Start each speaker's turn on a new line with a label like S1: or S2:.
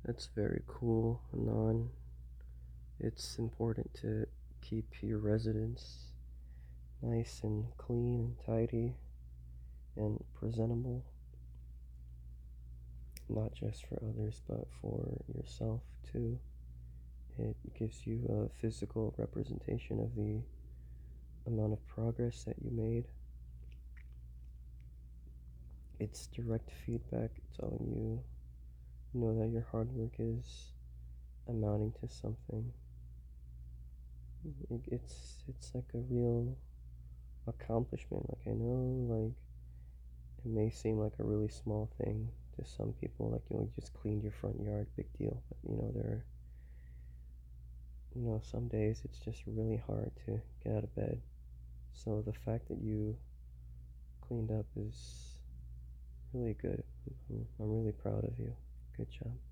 S1: That's very cool, Anon. It's important to keep your residence nice and clean and tidy and presentable, not just for others but for yourself too. It gives you a physical representation of the amount of progress that you made. It's direct feedback telling you, that your hard work is amounting to something. It's like a real accomplishment. Like I know, like it may seem like a really small thing to some people, like you just cleaned your front yard, big deal. But some days it's just really hard to get out of bed. So the fact that you cleaned up is really good. I'm really proud of you. Good job.